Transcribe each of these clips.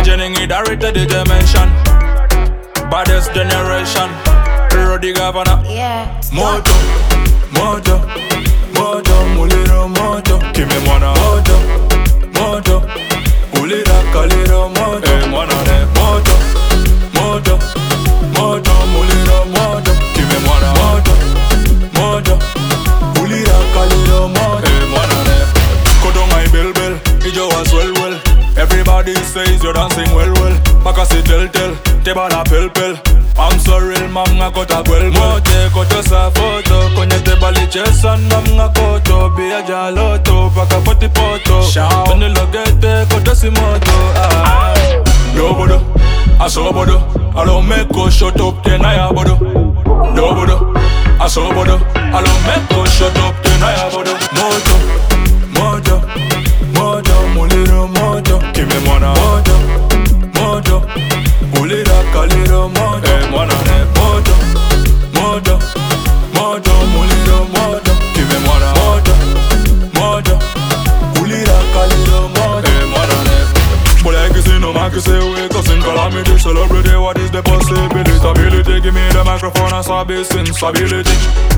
Jenny direct to the dimension. Baddest generation. Roddy Governor. Yeah. Moto, moto, moto, muliro moto. Kimi mwana moto, moto. Ulira kaliro moto. Eh mwana ne moto, moto, moto, muliro moto. Kimi mwana moto, moto. Ulira kaliro moto. Eh mwana ne. Kodo my bell, ijo was well. Everybody says you're dancing well. Baka si tell, teba na pel. I'm sorry, mama kota gwel mote koto sa photo konye te bali chesan mama koto biya jaloto paka poti poto tani logete koto si moto Dobodo, asobodo I don't make go shut up then I abodo Dobodo, asobodo I don't make go shut up then I abodo Moto, moto, moto, muliro moto Kimi mwana moto, moto Ulira kaliro moto mwana ne moto, moto, moto, muliro moto. Kimi mwana moto, moto, ulira kaliro moto. Mwana ne. But I can see no man can say we cousin calamity. Celebrity, what is the possibility? Give me the microphone and sabi sensibility.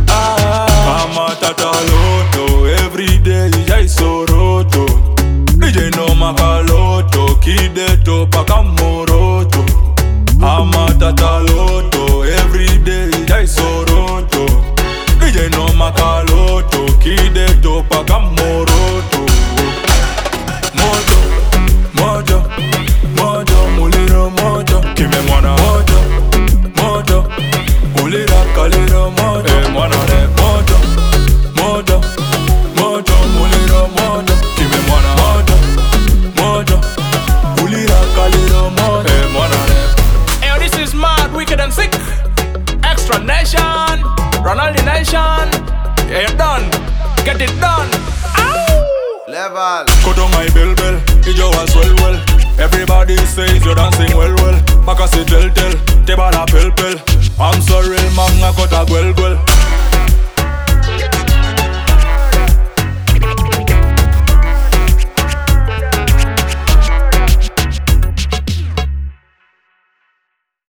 I'm a tata loto, every day I so roto. DJ no makaloto, kideto pakamoroto. I'm a tata loto, every day I soroto. DJ no makaloto, kideto pakamoroto. Moto, moto, moto, muliro moto. Kimi mwana moto, moto, ulira kaliro moto. Mwana ne moto, moto, moto, muliro moto. Kimi mwana moto, moto, ulira kaliro moto. Mwana ne. This is mad, wicked and sick. Extra nation, Ronaldo nation. Yeah, you're done. Get it done. Ow! Level. Kodo my bell, ijo was well. Everybody says you're dancing well. Baka si tell, teba na pel. I'm sorry, mama kota gwel.